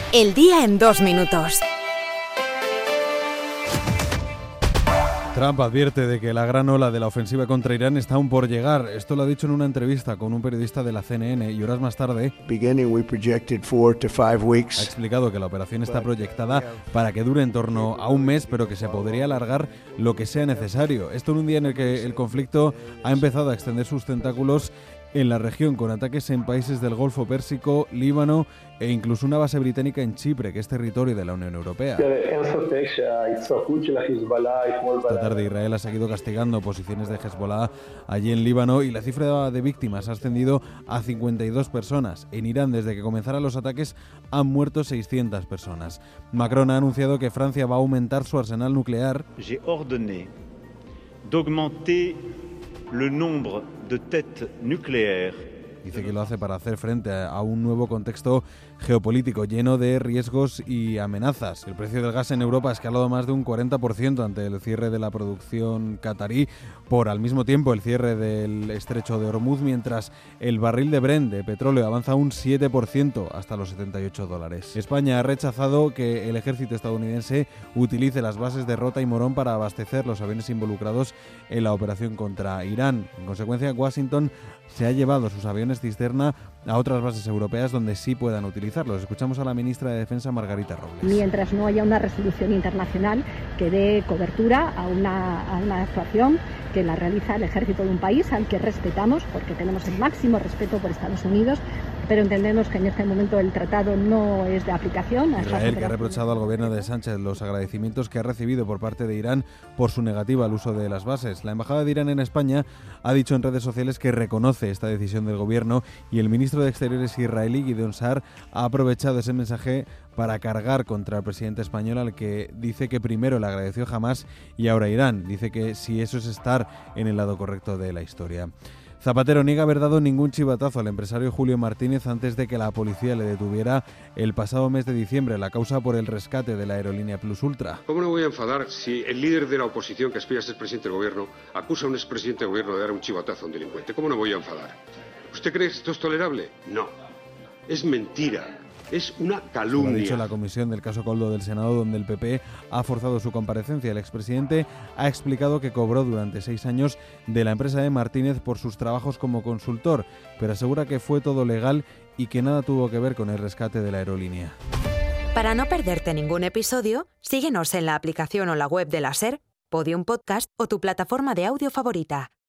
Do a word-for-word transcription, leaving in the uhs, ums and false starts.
El día en dos minutos. Trump advierte de que la gran ola de la ofensiva contra Irán está aún por llegar. Esto lo ha dicho en una entrevista con un periodista de la C N N y horas más tarde we projected four to five weeks. ha explicado que la operación está proyectada para que dure en torno a un mes, pero que se podría alargar lo que sea necesario. Esto en un día en el que el conflicto ha empezado a extender sus tentáculos en la región, con ataques en países del Golfo Pérsico, Líbano e incluso una base británica en Chipre, que es territorio de la Unión Europea. Esta tarde Israel ha seguido castigando posiciones de Hezbollah allí en Líbano y la cifra de víctimas ha ascendido a cincuenta y dos personas. En Irán, desde que comenzaron los ataques, han muerto seiscientas personas. Macron ha anunciado que Francia va a aumentar su arsenal nuclear. J'ai ordonné d'augmenter le nombre de têtes nucléaires. Dice que lo hace para hacer frente a un nuevo contexto geopolítico lleno de riesgos y amenazas. El precio del gas en Europa ha escalado más de un cuarenta por ciento ante el cierre de la producción catarí, por al mismo tiempo el cierre del estrecho de Hormuz, mientras el barril de Brent de petróleo avanza un siete por ciento hasta los setenta y ocho dólares. España ha rechazado que el ejército estadounidense utilice las bases de Rota y Morón para abastecer los aviones involucrados en la operación contra Irán. En consecuencia, Washington se ha llevado sus aviones cisterna a otras bases europeas donde sí puedan utilizarlos. Escuchamos a la ministra de Defensa, Margarita Robles. Mientras no haya una resolución internacional que dé cobertura a una, a una actuación que la realiza el ejército de un país al que respetamos, porque tenemos el máximo respeto por Estados Unidos, pero entendemos que en este momento el tratado no es de aplicación. Israel, que ha reprochado al gobierno de Sánchez los agradecimientos que ha recibido por parte de Irán por su negativa al uso de las bases. La embajada de Irán en España ha dicho en redes sociales que reconoce esta decisión del gobierno, y el ministro de Exteriores israelí, Gideon Sa'ar, ha aprovechado ese mensaje para cargar contra el presidente español, al que dice que primero le agradeció Hamás y ahora Irán. Dice que si eso es estar en el lado correcto de la historia. Zapatero niega haber dado ningún chivatazo al empresario Julio Martínez antes de que la policía le detuviera el pasado mes de diciembre, la causa por el rescate de la aerolínea Plus Ultra. ¿Cómo no voy a enfadar si el líder de la oposición que aspira a ser presidente del gobierno acusa a un expresidente del gobierno de dar un chivatazo a un delincuente? ¿Cómo no voy a enfadar? ¿Usted cree que esto es tolerable? No. Es mentira. Es una calumnia. Lo ha dicho la comisión del caso Coldo del Senado, donde el P P ha forzado su comparecencia. El expresidente ha explicado que cobró durante seis años de la empresa de Martínez por sus trabajos como consultor, pero asegura que fue todo legal y que nada tuvo que ver con el rescate de la aerolínea. Para no perderte ningún episodio, síguenos en la aplicación o la web de la SER, Podium Podcast o tu plataforma de audio favorita.